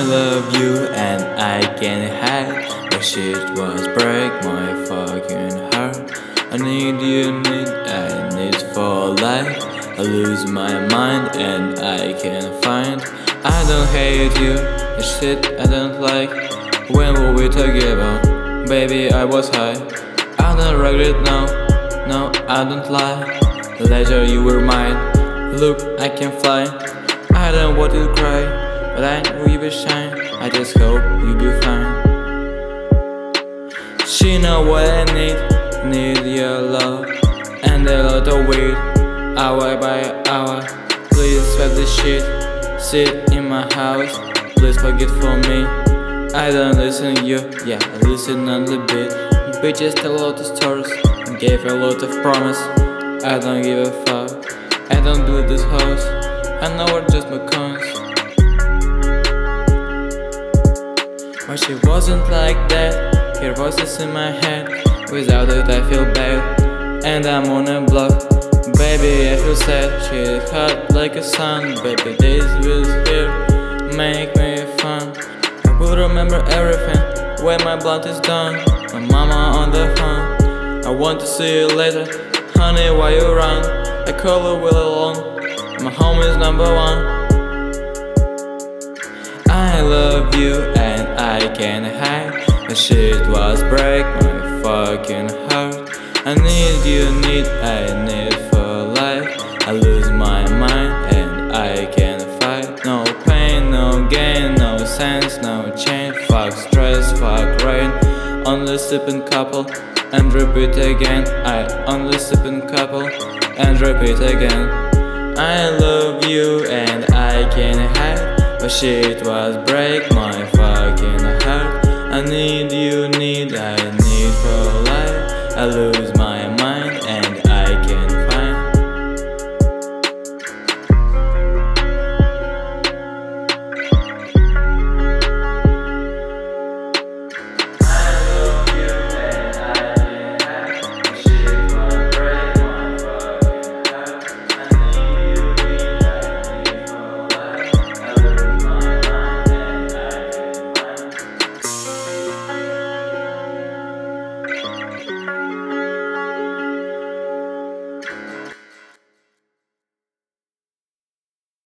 love you and I can't hide. But shit was break my fucking heart. I need I need for life. I lose my mind and I can't find. I don't hate you, the shit I don't like. When were we talking about? Baby, I was high. I don't regret now, no, I don't lie. Later you were mine. Look, I can fly. I don't want to cry, but I know you will shine. I just hope you'll be fine. She know what I need your love and a lot of weed, hour by hour. Please swap the shit, sit in my house. Please forget for me. I don't listen to you, yeah, I listen on the beat. Bitches tell a lot of stories, gave a lot of promise. I don't give a fuck, I don't do this house. I know we're just my cons. But she wasn't like that. Her voices in my head. Without it I feel bad. And I'm on a block. Baby, I feel sad. She's hot like a sun. Baby, days with her make me fun. I will remember everything when my blunt is done. My mama on the phone. I want to see you later. Honey, why you run? I call her Will alone. My home is number one. I love you and I can't hide. The shit was break my fucking heart. I need for life. I lose my mind and I can't fight. No pain, no gain, no sense, no change. Fuck stress, fuck rain. Only sipping couple and repeat again. I only sipping couple and repeat again. I love you and I can't hide. But shit was break my fucking heart. I need for life. I lose